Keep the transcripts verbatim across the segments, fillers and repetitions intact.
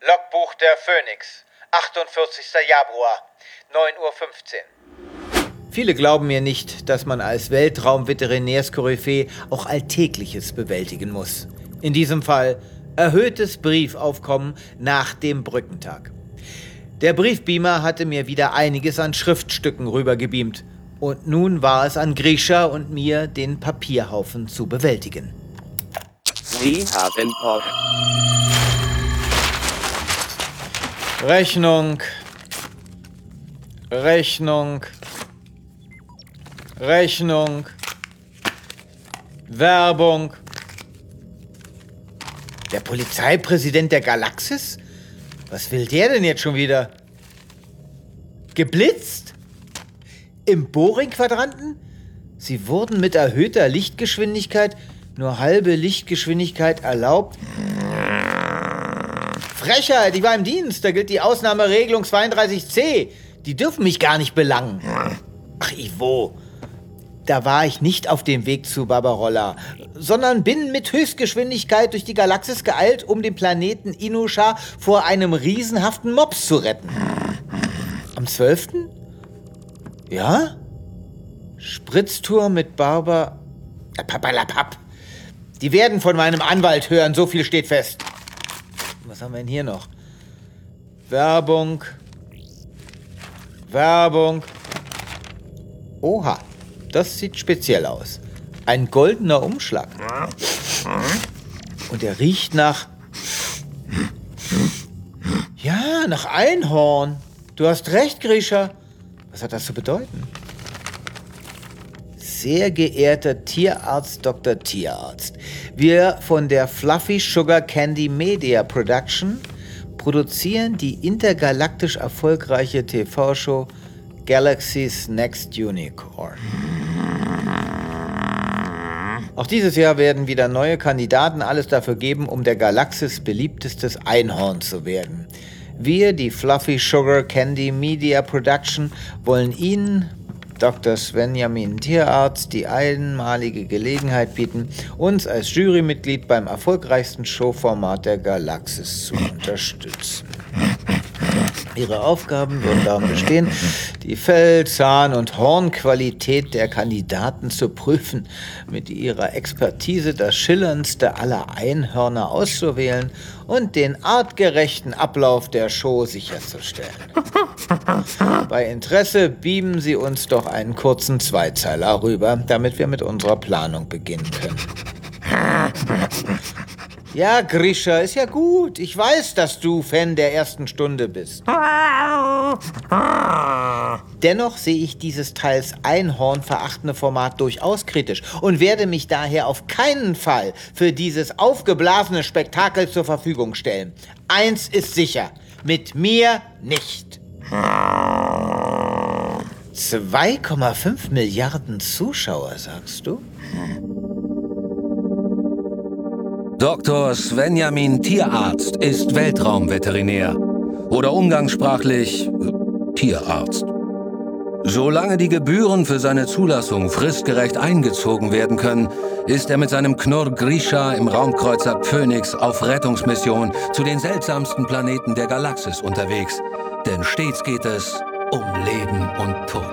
Logbuch der Phoenix, achtundvierzigster Januar, neun Uhr fünfzehn. Viele glauben mir nicht, dass man als Weltraum-Veterinärskoryphäe auch Alltägliches bewältigen muss. In diesem Fall erhöhtes Briefaufkommen nach dem Brückentag. Der Briefbeamer hatte mir wieder einiges an Schriftstücken rübergebeamt. Und nun war es an Grisha und mir, den Papierhaufen zu bewältigen. Sie haben Post. Rechnung. Rechnung. Rechnung. Werbung. Der Polizeipräsident der Galaxis? Was will der denn jetzt schon wieder? Geblitzt? Im Boring-Quadranten? Sie wurden mit erhöhter Lichtgeschwindigkeit, nur halbe Lichtgeschwindigkeit erlaubt. Frechheit, ich war im Dienst, da gilt die Ausnahmeregelung zweiunddreißig c. Die dürfen mich gar nicht belangen. Ach, Ivo, da war ich nicht auf dem Weg zu Barbarolla, sondern bin mit Höchstgeschwindigkeit durch die Galaxis geeilt, um den Planeten Inusha vor einem riesenhaften Mops zu retten. Am zwölften? Ja? Spritztour mit Barber... Papalapap. Die werden von meinem Anwalt hören, so viel steht fest. Was haben wir denn hier noch? Werbung. Werbung. Oha, das sieht speziell aus. Ein goldener Umschlag. Und er riecht nach... Ja, nach Einhorn. Du hast recht, Grisha. Was hat das zu bedeuten? Sehr geehrter Tierarzt Doktor Tierarzt, wir von der Fluffy Sugar Candy Media Production produzieren die intergalaktisch erfolgreiche T V-Show Galaxy's Next Unicorn. Auch dieses Jahr werden wieder neue Kandidaten alles dafür geben, um der Galaxis beliebtestes Einhorn zu werden. Wir, die Fluffy Sugar Candy Media Production, wollen Ihnen, Doktor Svenjamin Tierarzt, die einmalige Gelegenheit bieten, uns als Jurymitglied beim erfolgreichsten Showformat der Galaxis zu unterstützen. Ihre Aufgaben würden darin bestehen, die Fell-, Zahn- und Hornqualität der Kandidaten zu prüfen, mit ihrer Expertise das schillerndste aller Einhörner auszuwählen und den artgerechten Ablauf der Show sicherzustellen. Bei Interesse beamen Sie uns doch einen kurzen Zweizeiler rüber, damit wir mit unserer Planung beginnen können. Ja, Grisha, ist ja gut. Ich weiß, dass du Fan der ersten Stunde bist. Dennoch sehe ich dieses teils einhornverachtende Format durchaus kritisch und werde mich daher auf keinen Fall für dieses aufgeblasene Spektakel zur Verfügung stellen. Eins ist sicher, mit mir nicht. zwei Komma fünf Milliarden Zuschauer, sagst du? Doktor Svenjamin Tierarzt ist Weltraumveterinär oder umgangssprachlich äh, Tierarzt. Solange die Gebühren für seine Zulassung fristgerecht eingezogen werden können, ist er mit seinem Knurr Grisha im Raumkreuzer Phoenix auf Rettungsmission zu den seltsamsten Planeten der Galaxis unterwegs. Denn stets geht es um Leben und Tod.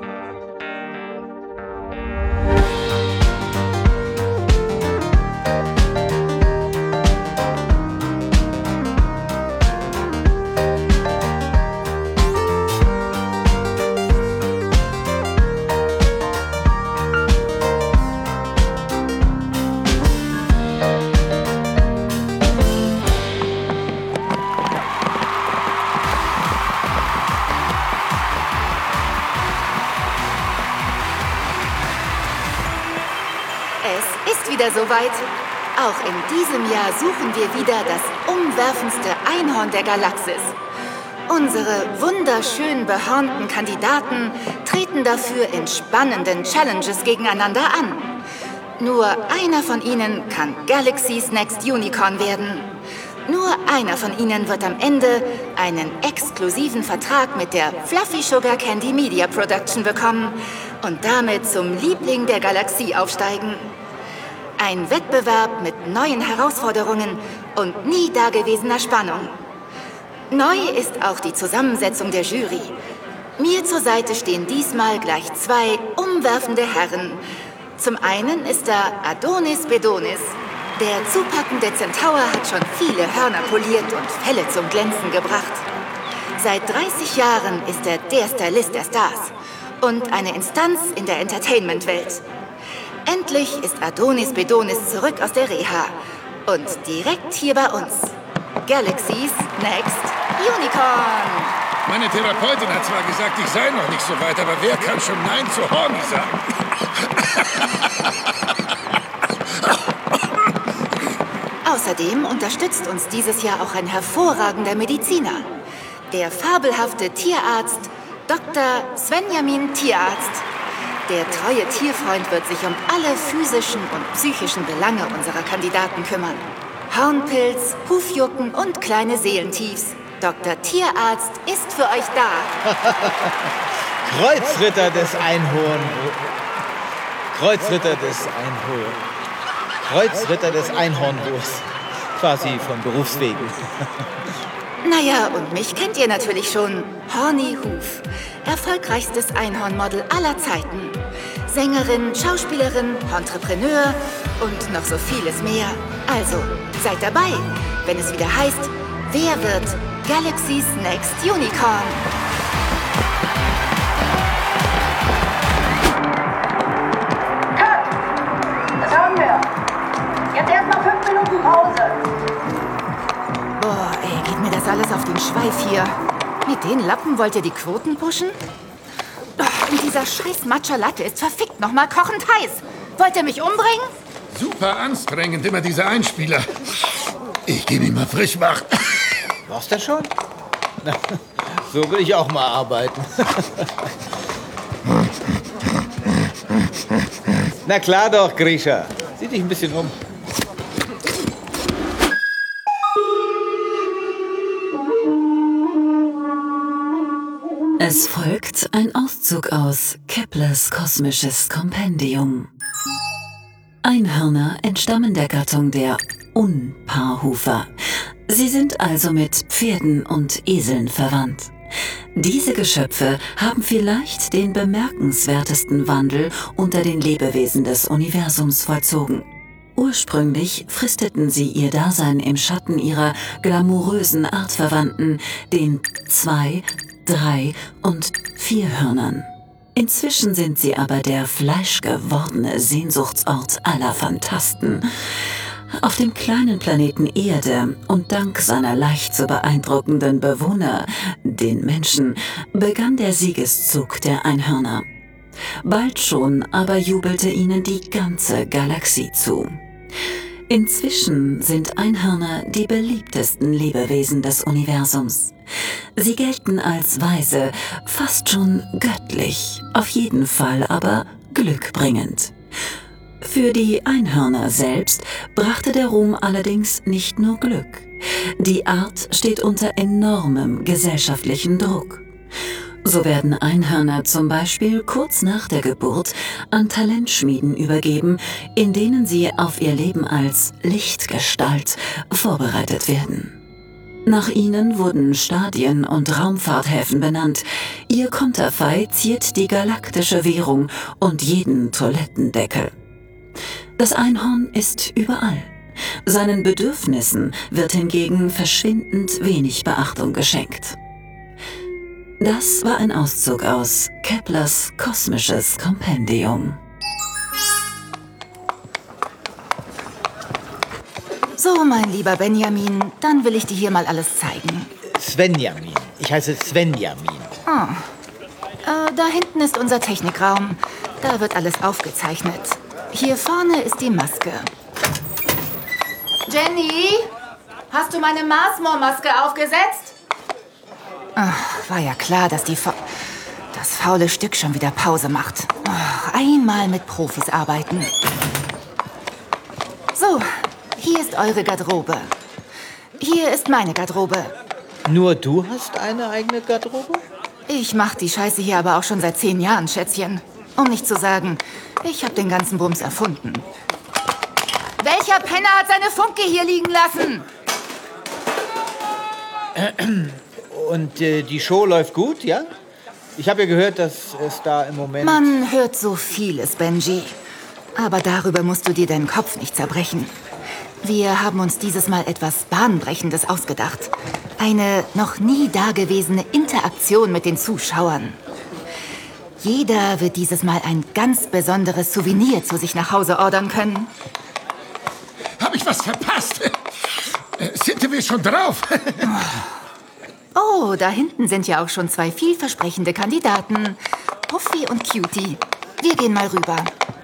Wieder soweit. Auch in diesem Jahr suchen wir wieder das umwerfendste Einhorn der Galaxis. Unsere wunderschön behornten Kandidaten treten dafür in spannenden Challenges gegeneinander an. Nur einer von ihnen kann Galaxy's Next Unicorn werden. Nur einer von ihnen wird am Ende einen exklusiven Vertrag mit der Fluffy Sugar Candy Media Production bekommen und damit zum Liebling der Galaxie aufsteigen. Ein Wettbewerb mit neuen Herausforderungen und nie dagewesener Spannung. Neu ist auch die Zusammensetzung der Jury. Mir zur Seite stehen diesmal gleich zwei umwerfende Herren. Zum einen ist da Adonis Bedonis. Der zupackende Zentaur hat schon viele Hörner poliert und Felle zum Glänzen gebracht. Seit dreißig Jahren ist er der Stylist der Stars und eine Instanz in der Entertainment-Welt. Endlich ist Adonis Bedonis zurück aus der Reha und direkt hier bei uns. Galaxy's Next Unicorn. Meine Therapeutin hat zwar gesagt, ich sei noch nicht so weit, aber wer kann schon Nein zu Horny sagen? Außerdem unterstützt uns dieses Jahr auch ein hervorragender Mediziner. Der fabelhafte Tierarzt Doktor Svenjamin Tierarzt. Der treue Tierfreund wird sich um alle physischen und psychischen Belange unserer Kandidaten kümmern. Hornpilz, Hufjucken und kleine Seelentiefs. Doktor Tierarzt ist für euch da. Kreuzritter des Einhorn... Kreuzritter des Einhorn... Kreuzritter des Einhornwurfs. Quasi von Berufswegen. Naja, und mich kennt ihr natürlich schon. Horny Hoof. Erfolgreichstes Einhornmodel aller Zeiten. Sängerin, Schauspielerin, Entrepreneur und noch so vieles mehr. Also, seid dabei, wenn es wieder heißt, wer wird Galaxy's Next Unicorn? Cut! Das haben wir. Jetzt erst mal fünf Minuten Pause. Boah, ey, geht mir das alles auf den Schweif hier. Mit den Lappen wollt ihr die Quoten pushen? Oh, und dieser scheiß Matcha Latte ist verfickt nochmal kochend heiß. Wollt ihr mich umbringen? Super anstrengend, immer diese Einspieler. Ich gebe ihn mal frisch wach. War's das schon? Na, so will ich auch mal arbeiten. Na klar doch, Grisha. Sieh dich ein bisschen um. Es folgt ein Auszug aus Keplers kosmisches Kompendium. Einhörner entstammen der Gattung der Unpaarhufer. Sie sind also mit Pferden und Eseln verwandt. Diese Geschöpfe haben vielleicht den bemerkenswertesten Wandel unter den Lebewesen des Universums vollzogen. Ursprünglich fristeten sie ihr Dasein im Schatten ihrer glamourösen Artverwandten, den Zwei-, Drei- und Vierhörnern. Inzwischen sind sie aber der fleischgewordene Sehnsuchtsort aller Phantasten. Auf dem kleinen Planeten Erde und dank seiner leicht zu beeindruckenden Bewohner, den Menschen, begann der Siegeszug der Einhörner. Bald schon aber jubelte ihnen die ganze Galaxie zu. Inzwischen sind Einhörner die beliebtesten Lebewesen des Universums. Sie gelten als weise, fast schon göttlich, auf jeden Fall aber glückbringend. Für die Einhörner selbst brachte der Ruhm allerdings nicht nur Glück. Die Art steht unter enormem gesellschaftlichen Druck. So werden Einhörner zum Beispiel kurz nach der Geburt an Talentschmieden übergeben, in denen sie auf ihr Leben als Lichtgestalt vorbereitet werden. Nach ihnen wurden Stadien und Raumfahrthäfen benannt. Ihr Konterfei ziert die galaktische Währung und jeden Toilettendeckel. Das Einhorn ist überall. Seinen Bedürfnissen wird hingegen verschwindend wenig Beachtung geschenkt. Das war ein Auszug aus Keplers kosmisches Kompendium. So, mein lieber Benjamin, dann will ich dir hier mal alles zeigen. Svenjamin. Ich heiße Svenjamin. Oh. Äh, da hinten ist unser Technikraum. Da wird alles aufgezeichnet. Hier vorne ist die Maske. Jenny, hast du meine Marsmore-Maske aufgesetzt? Ach, war ja klar, dass die Fa das faule Stück schon wieder Pause macht. Oh, einmal mit Profis arbeiten. So, hier ist eure Garderobe. Hier ist meine Garderobe. Nur du hast eine eigene Garderobe? Ich mach die Scheiße hier aber auch schon seit zehn Jahren, Schätzchen. Um nicht zu sagen, ich habe den ganzen Bums erfunden. Welcher Penner hat seine Funke hier liegen lassen? Und äh, die Show läuft gut, ja? Ich habe ja gehört, dass es da im Moment... Man hört so vieles, Benji. Aber darüber musst du dir deinen Kopf nicht zerbrechen. Wir haben uns dieses Mal etwas Bahnbrechendes ausgedacht. Eine noch nie dagewesene Interaktion mit den Zuschauern. Jeder wird dieses Mal ein ganz besonderes Souvenir zu sich nach Hause ordern können. Hab ich was verpasst? Äh, Sind wir schon drauf? Oh, da hinten sind ja auch schon zwei vielversprechende Kandidaten. Puffy und Cutie. Wir gehen mal rüber.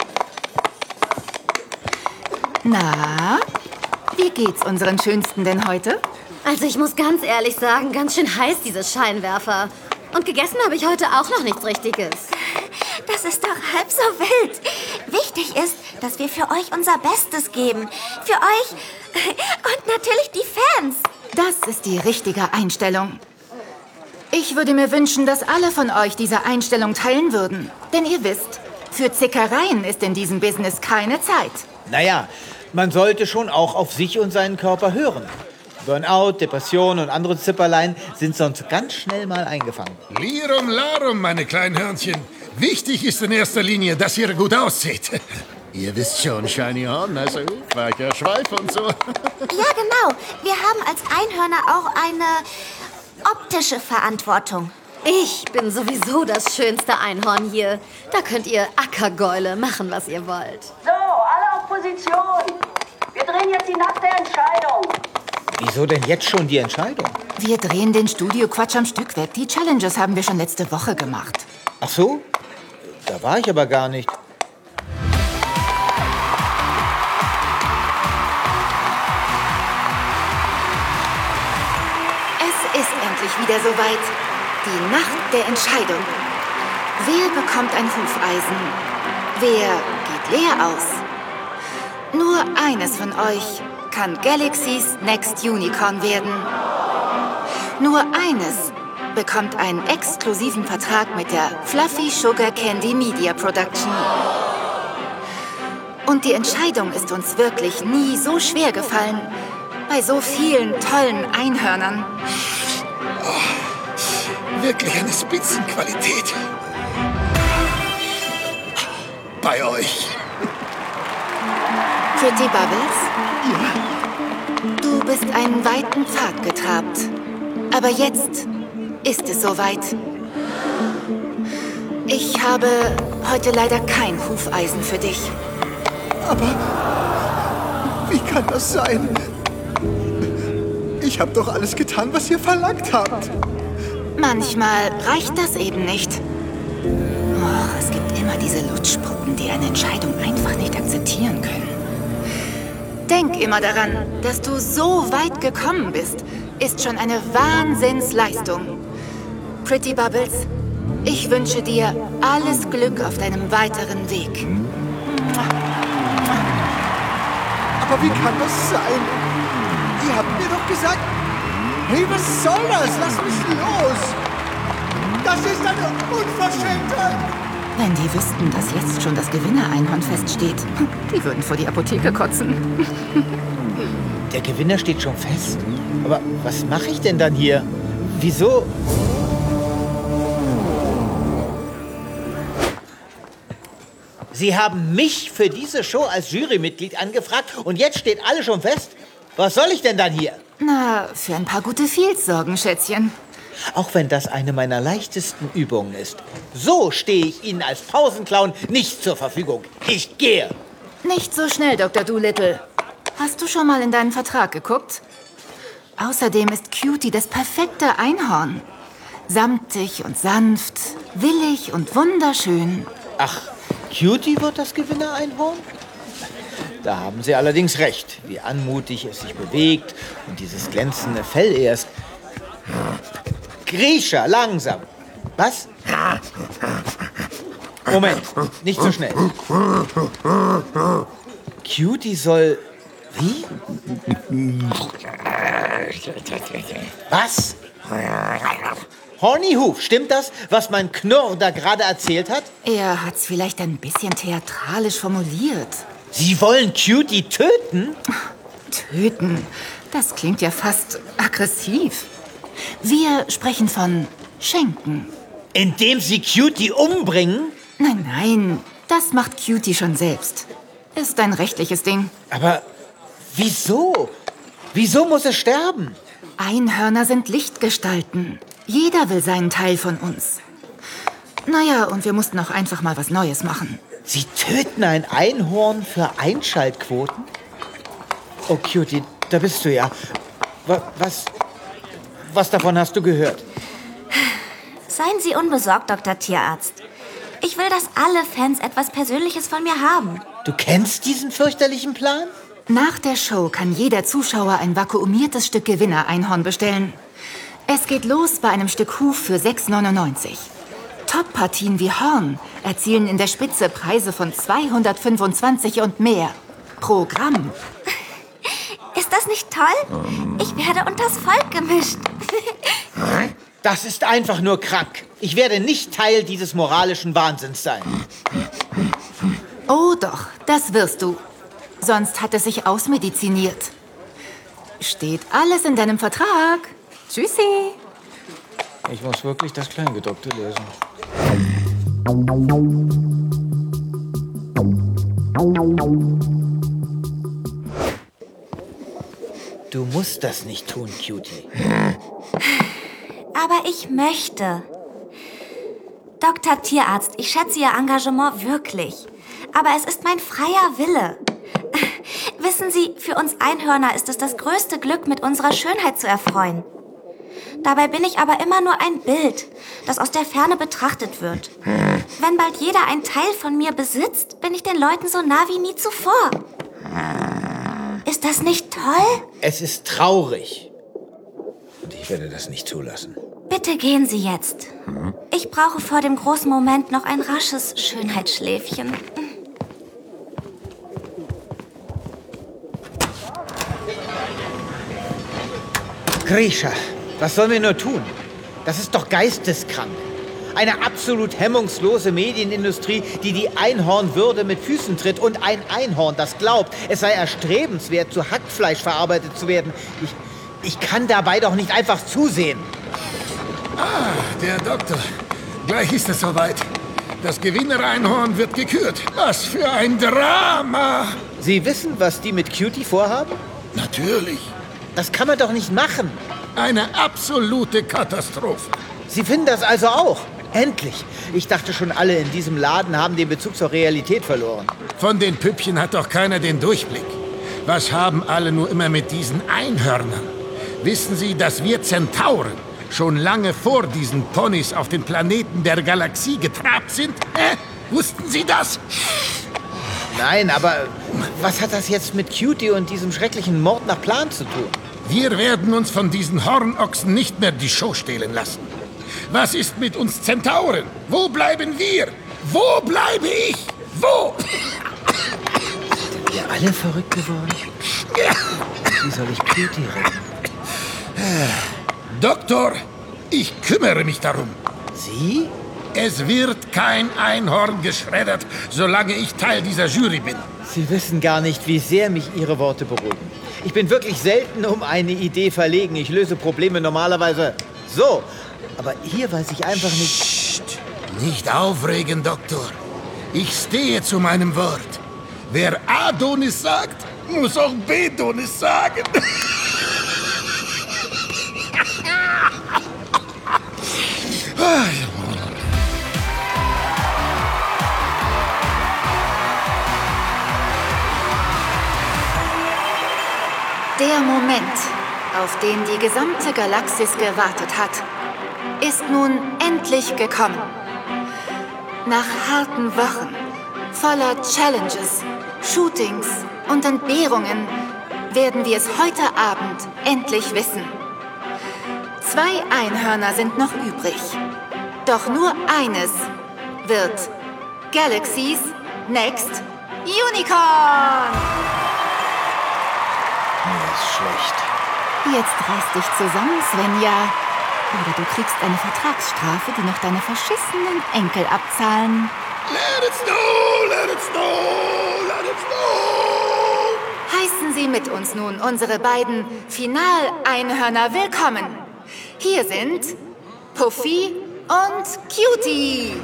Na, wie geht's unseren Schönsten denn heute? Also ich muss ganz ehrlich sagen, ganz schön heiß, diese Scheinwerfer. Und gegessen habe ich heute auch noch nichts Richtiges. Das ist doch halb so wild. Wichtig ist, dass wir für euch unser Bestes geben. Für euch und natürlich die Fans. Das ist die richtige Einstellung. Ich würde mir wünschen, dass alle von euch diese Einstellung teilen würden. Denn ihr wisst, für Zickereien ist in diesem Business keine Zeit. Naja, man sollte schon auch auf sich und seinen Körper hören. Burnout, Depression und andere Zipperlein sind sonst ganz schnell mal eingefangen. Lirum larum, meine kleinen Hörnchen. Wichtig ist in erster Linie, dass ihr gut aussieht. Ihr wisst schon, Shiny Horn, also weicher Schweif und so. Ja, genau. Wir haben als Einhörner auch eine optische Verantwortung. Ich bin sowieso das schönste Einhorn hier. Da könnt ihr Ackergäule machen, was ihr wollt. So, alle auf Position. Wir drehen jetzt die nackte Entscheidung. Wieso denn jetzt schon die Entscheidung? Wir drehen den Studio-Quatsch am Stück weg. Die Challenges haben wir schon letzte Woche gemacht. Ach so? Da war ich aber gar nicht. Es ist endlich wieder soweit. Die Nacht der Entscheidung. Wer bekommt ein Hufeisen? Wer geht leer aus? Nur eines von euch kann Galaxy's Next Unicorn werden. Nur eines bekommt einen exklusiven Vertrag mit der Fluffy Sugar Candy Media Production. Und die Entscheidung ist uns wirklich nie so schwer gefallen. Bei so vielen tollen Einhörnern. Oh, wirklich eine Spitzenqualität. Bei euch. Pretty Bubbles? Ja. Du bist einen weiten Pfad getrabt. Aber jetzt ist es soweit. Ich habe heute leider kein Hufeisen für dich. Aber wie kann das sein? Ich habe doch alles getan, was ihr verlangt habt. Manchmal reicht das eben nicht. Oh, es gibt immer diese Lutschpuppen, die eine Entscheidung einfach nicht akzeptieren können. Denk immer daran, dass du so weit gekommen bist, ist schon eine Wahnsinnsleistung. Pretty Bubbles, ich wünsche dir alles Glück auf deinem weiteren Weg. Aber wie kann das sein? Ihr habt mir doch gesagt, hey, was soll das? Lass mich los! Das ist eine Unverschämtheit! Wenn die wüssten, dass jetzt schon das Gewinner-Einhorn feststeht, die würden vor die Apotheke kotzen. Der Gewinner steht schon fest. Aber was mache ich denn dann hier? Wieso? Sie haben mich für diese Show als Jurymitglied angefragt und jetzt steht alles schon fest? Was soll ich denn dann hier? Na, für ein paar gute Feels sorgen, Schätzchen. Auch wenn das eine meiner leichtesten Übungen ist. So stehe ich Ihnen als Pausenclown nicht zur Verfügung. Ich gehe. Nicht so schnell, Doktor Doolittle. Hast du schon mal in deinen Vertrag geguckt? Außerdem ist Cutie das perfekte Einhorn. Samtig und sanft, willig und wunderschön. Ach, Cutie wird das Gewinner-Einhorn? Da haben Sie allerdings recht, wie anmutig es sich bewegt und dieses glänzende Fell erst. Grisha, langsam. Was? Moment, nicht so schnell. Cutie soll... Wie? Was? Horny Hoof, stimmt das, was mein Knurr da gerade erzählt hat? Er hat's vielleicht ein bisschen theatralisch formuliert. Sie wollen Cutie töten? Töten? Das klingt ja fast aggressiv. Wir sprechen von Schenken. Indem sie Cutie umbringen? Nein, nein, das macht Cutie schon selbst. Ist ein rechtliches Ding. Aber wieso? Wieso muss es sterben? Einhörner sind Lichtgestalten. Jeder will seinen Teil von uns. Naja, und wir mussten auch einfach mal was Neues machen. Sie töten ein Einhorn für Einschaltquoten? Oh, Cutie, da bist du ja. Was, was davon hast du gehört? Seien Sie unbesorgt, Doktor Tierarzt. Ich will, dass alle Fans etwas Persönliches von mir haben. Du kennst diesen fürchterlichen Plan? Nach der Show kann jeder Zuschauer ein vakuumiertes Stück Gewinner-Einhorn bestellen. Es geht los bei einem Stück Huf für sechs neunundneunzig. Top-Partien wie Horn erzielen in der Spitze Preise von zweihundertfünfundzwanzig und mehr. Pro Gramm. Ist das nicht toll? Ich werde unters Volk gemischt. Das ist einfach nur krank. Ich werde nicht Teil dieses moralischen Wahnsinns sein. Oh doch, das wirst du. Sonst hat es sich ausmediziniert. Steht alles in deinem Vertrag. Tschüssi. Ich muss wirklich das Kleingedruckte lesen. Du musst das nicht tun, Cutie. Aber ich möchte. Doktor Tierarzt, ich schätze Ihr Engagement wirklich. Aber es ist mein freier Wille. Wissen Sie, für uns Einhörner ist es das größte Glück, mit unserer Schönheit zu erfreuen. Dabei bin ich aber immer nur ein Bild, das aus der Ferne betrachtet wird. Wenn bald jeder ein Teil von mir besitzt, bin ich den Leuten so nah wie nie zuvor. Ist das nicht toll? Es ist traurig. Und ich werde das nicht zulassen. Bitte gehen Sie jetzt. Ich brauche vor dem großen Moment noch ein rasches Schönheitsschläfchen. Grisha, was sollen wir nur tun? Das ist doch geisteskrank. Eine absolut hemmungslose Medienindustrie, die die Einhornwürde mit Füßen tritt. Und ein Einhorn, das glaubt, es sei erstrebenswert, zu Hackfleisch verarbeitet zu werden. Ich, ich kann dabei doch nicht einfach zusehen. Ah, der Doktor. Gleich ist es soweit. Das Gewinner-Einhorn wird gekürt. Was für ein Drama! Sie wissen, was die mit Cutie vorhaben? Natürlich. Das kann man doch nicht machen. Eine absolute Katastrophe. Sie finden das also auch? Endlich. Ich dachte schon, alle in diesem Laden haben den Bezug zur Realität verloren. Von den Püppchen hat doch keiner den Durchblick. Was haben alle nur immer mit diesen Einhörnern? Wissen Sie, dass wir Zentauren schon lange vor diesen Ponys auf den Planeten der Galaxie getrabt sind? Äh? Wussten Sie das? Nein, aber was hat das jetzt mit Cutie und diesem schrecklichen Mord nach Plan zu tun? Wir werden uns von diesen Hornochsen nicht mehr die Show stehlen lassen. Was ist mit uns Zentauren? Wo bleiben wir? Wo bleibe ich? Wo? Sind wir alle verrückt geworden? Wie soll ich Cutie retten? Doktor, ich kümmere mich darum. Sie? Es wird kein Einhorn geschreddert, solange ich Teil dieser Jury bin. Sie wissen gar nicht, wie sehr mich Ihre Worte beruhigen. Ich bin wirklich selten um eine Idee verlegen. Ich löse Probleme normalerweise so. Aber hier weiß ich einfach nicht... Psst, nicht aufregen, Doktor. Ich stehe zu meinem Wort. Wer A-Donis sagt, muss auch B-Donis sagen. Der Moment, auf den die gesamte Galaxis gewartet hat, ist nun endlich gekommen. Nach harten Wochen, voller Challenges, Shootings und Entbehrungen, werden wir es heute Abend endlich wissen. Zwei Einhörner sind noch übrig. Doch nur eines wird Galaxy's Next Unicorn! Mir ist schlecht. Jetzt reiß dich zusammen, Svenja. Oder du kriegst eine Vertragsstrafe, die noch deine verschissenen Enkel abzahlen. Let it snow, let it snow, let it snow. Heißen Sie mit uns nun unsere beiden Final-Einhörner willkommen. Hier sind Puffy und Cutie.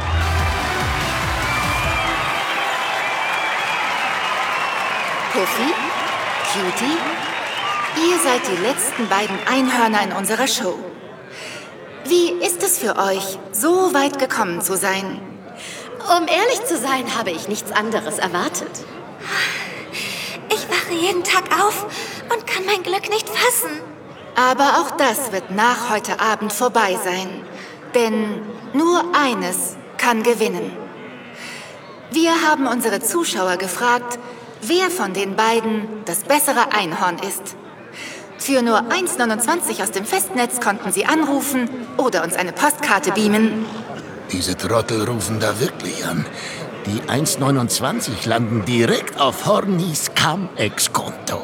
Puffy, Cutie, ihr seid die letzten beiden Einhörner in unserer Show. Wie ist es für euch, so weit gekommen zu sein? Um ehrlich zu sein, habe ich nichts anderes erwartet. Ich wache jeden Tag auf und kann mein Glück nicht fassen. Aber auch das wird nach heute Abend vorbei sein. Denn nur eines kann gewinnen. Wir haben unsere Zuschauer gefragt, wer von den beiden das bessere Einhorn ist. Für nur eins neunundzwanzig aus dem Festnetz konnten sie anrufen oder uns eine Postkarte beamen. Diese Trottel rufen da wirklich an. Die eins neunundzwanzig landen direkt auf Hornys Cum-Ex-Konto.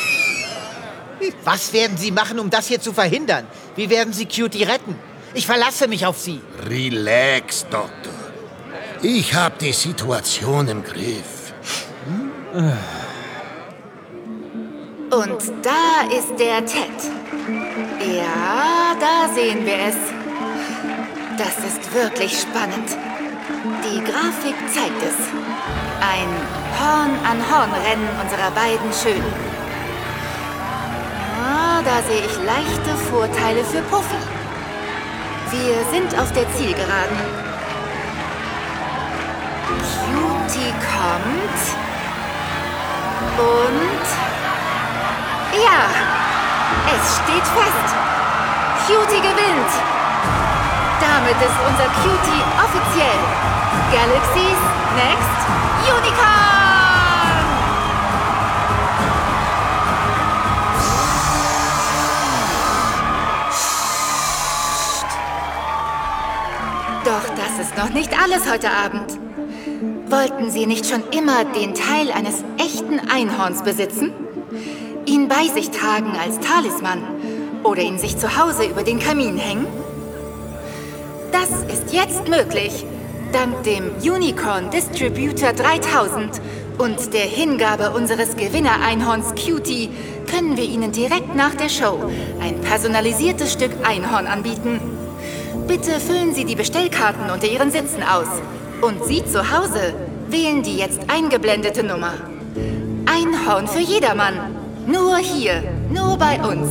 Was werden Sie machen, um das hier zu verhindern? Wie werden Sie Cutie retten? Ich verlasse mich auf Sie. Relax, Doktor. Ich habe die Situation im Griff. Und da ist der Ted. Ja, da sehen wir es. Das ist wirklich spannend. Die Grafik zeigt es. Ein Horn-an-Horn-Rennen unserer beiden Schönen. Ah, da sehe ich leichte Vorteile für Puffy. Wir sind auf der Zielgeraden. Cutie kommt. Und... ja, es steht fest. Cutie gewinnt. Damit ist unser Cutie offiziell Galaxy's Next Unicorn! Doch das ist noch nicht alles heute Abend. Wollten Sie nicht schon immer den Teil eines echten Einhorns besitzen? Ihn bei sich tragen als Talisman oder ihn sich zu Hause über den Kamin hängen? Das ist jetzt möglich, dank dem Unicorn Distributor dreitausend und der Hingabe unseres Gewinner-Einhorns Cutie können wir Ihnen direkt nach der Show ein personalisiertes Stück Einhorn anbieten. Bitte füllen Sie die Bestellkarten unter Ihren Sitzen aus. Und Sie zu Hause wählen die jetzt eingeblendete Nummer. Einhorn für jedermann. Nur hier, nur bei uns.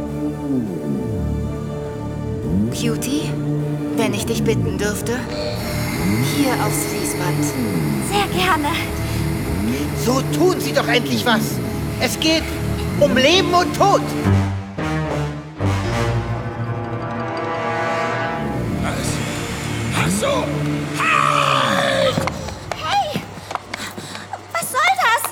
Cutie, wenn ich dich bitten dürfte, hier aufs Fließband. Sehr gerne. So tun Sie doch endlich was. Es geht um Leben und Tod. Was? Ach so. Halt! Hey! Was soll das?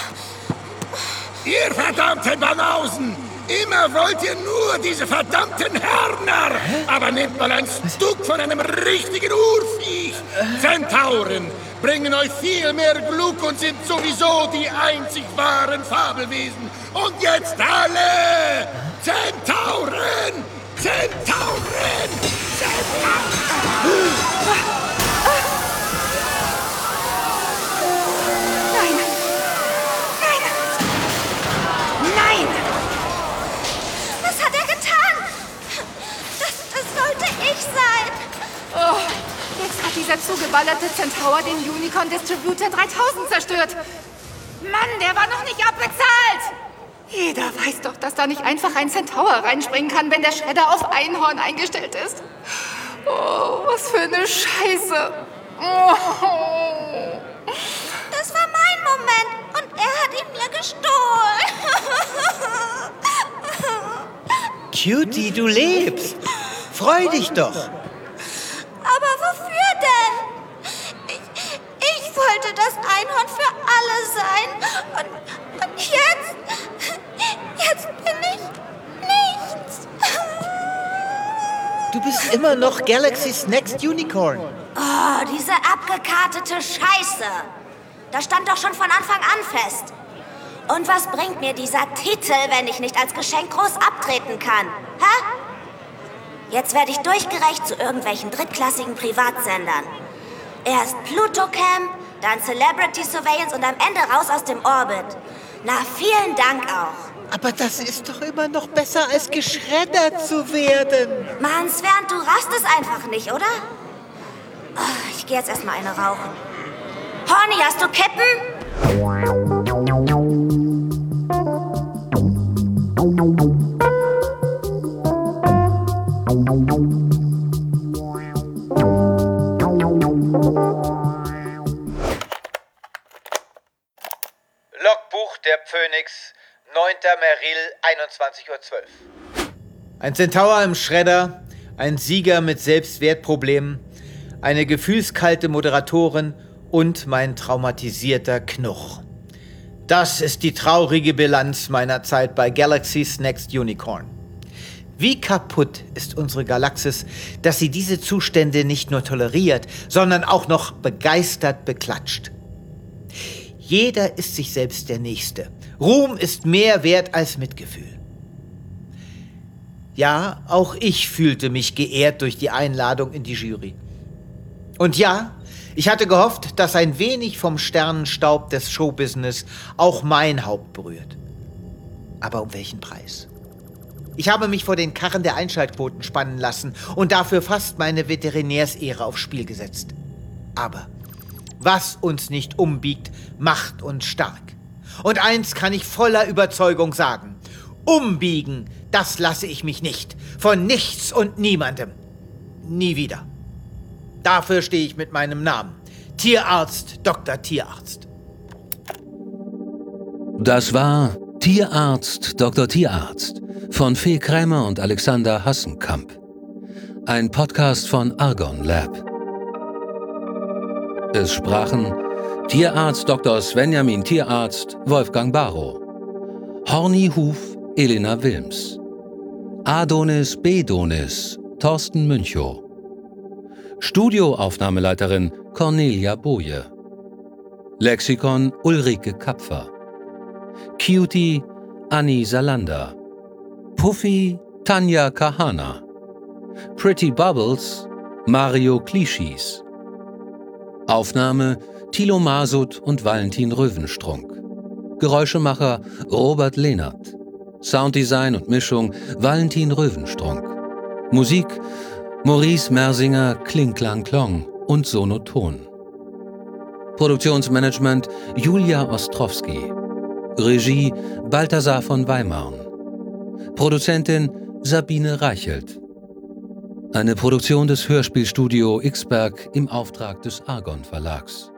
Ihr verdammten Banausen! Immer wollt ihr nur diese verdammten Hörner! Aber nehmt mal ein Stück von einem richtigen Urviech! Zentauren bringen euch viel mehr Glück und sind sowieso die einzig wahren Fabelwesen. Und jetzt alle! Zentauren! Zentauren! Zentauren! Nein! Nein! Nein! Was hat er getan? Das, das sollte ich sein. Oh, jetzt hat dieser zugeballerte Centaur den Unicorn Distributor dreitausend zerstört. Mann, der war noch nicht abbezahlt! Jeder weiß doch, dass da nicht einfach ein Centaur reinspringen kann, wenn der Schredder auf Einhorn eingestellt ist. Oh, was für eine Scheiße. Oh. Das war mein Moment und er hat ihn mir gestohlen. Cutie, du lebst. Freu dich doch. Aber wofür denn? Ich, ich wollte das Einhorn für alle sein. Und, und jetzt? Jetzt bin ich nichts. Du bist immer noch Galaxy's Next Unicorn. Oh, diese abgekartete Scheiße. Das stand doch schon von Anfang an fest. Und was bringt mir dieser Titel, wenn ich nicht als Geschenk groß abtreten kann? Hä? Jetzt werde ich durchgereicht zu irgendwelchen drittklassigen Privatsendern. Erst Pluto-Cam, dann Celebrity Surveillance und am Ende raus aus dem Orbit. Na, vielen Dank auch. Aber das ist doch immer noch besser, als geschreddert zu werden. Mann, Sven, du raffst es einfach nicht, oder? Oh, ich gehe jetzt erstmal eine rauchen. Horny, hast du Kippen? Logbuch der Phoenix, neunter Meril, einundzwanzig Uhr zwölf. Ein Centaur im Schredder, ein Sieger mit Selbstwertproblemen, eine gefühlskalte Moderatorin und mein traumatisierter Knuch. Das ist die traurige Bilanz meiner Zeit bei Galaxy's Next Unicorn. Wie kaputt ist unsere Galaxis, dass sie diese Zustände nicht nur toleriert, sondern auch noch begeistert beklatscht. Jeder ist sich selbst der Nächste. Ruhm ist mehr wert als Mitgefühl. Ja, auch ich fühlte mich geehrt durch die Einladung in die Jury. Und ja, ich hatte gehofft, dass ein wenig vom Sternenstaub des Showbusiness auch mein Haupt berührt. Aber um welchen Preis? Ich habe mich vor den Karren der Einschaltquoten spannen lassen und dafür fast meine Veterinärsehre aufs Spiel gesetzt. Aber was uns nicht umbiegt, macht uns stark. Und eins kann ich voller Überzeugung sagen: Umbiegen, das lasse ich mich nicht. Von nichts und niemandem. Nie wieder. Dafür stehe ich mit meinem Namen. Tierarzt, Doktor Tierarzt. Das war Tierarzt, Doktor Tierarzt von Fee Krämer und Alexander Hassenkamp. Ein Podcast von Argon Lab. Es sprachen Tierarzt Doktor Svenjamin Tierarzt Wolfgang Barrow, Horny Huf Elena Wilms, Adonis Bedonis Thorsten Münchow, Studioaufnahmeleiterin Cornelia Boje, Lexikon Ulrike Kapfer, Cutie Anni Salander, Puffy Tanja Kahana, Pretty Bubbles Mario Klischis, Aufnahme Thilo Masud und Valentin Röwenstrunk, Geräuschemacher Robert Lehnert, Sounddesign und Mischung Valentin Röwenstrunk, Musik Maurice Mersinger Kling Klang Klong und Sonoton. Produktionsmanagement Julia Ostrowski. Regie Balthasar von Weimarn. Produzentin Sabine Reichelt. Eine Produktion des Hörspielstudio Xberg im Auftrag des Argon Verlags.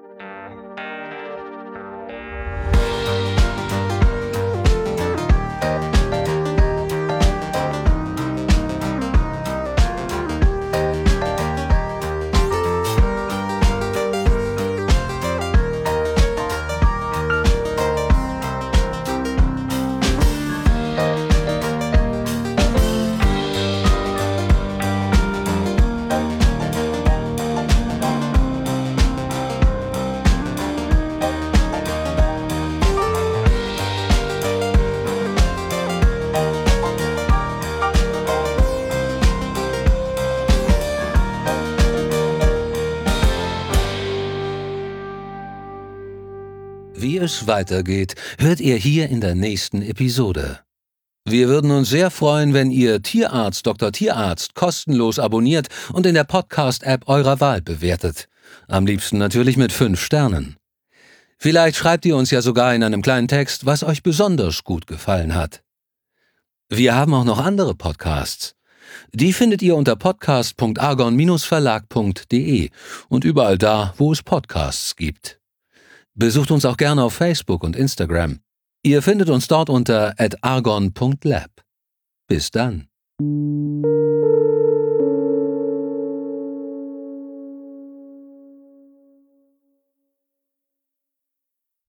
Wie es weitergeht, hört ihr hier in der nächsten Episode. Wir würden uns sehr freuen, wenn ihr Tierarzt Doktor Tierarzt kostenlos abonniert und in der Podcast-App eurer Wahl bewertet. Am liebsten natürlich mit fünf Sternen. Vielleicht schreibt ihr uns ja sogar in einem kleinen Text, was euch besonders gut gefallen hat. Wir haben auch noch andere Podcasts. Die findet ihr unter podcast punkt argon verlag punkt de und überall da, wo es Podcasts gibt. Besucht uns auch gerne auf Facebook und Instagram. Ihr findet uns dort unter at argon punkt lab. Bis dann.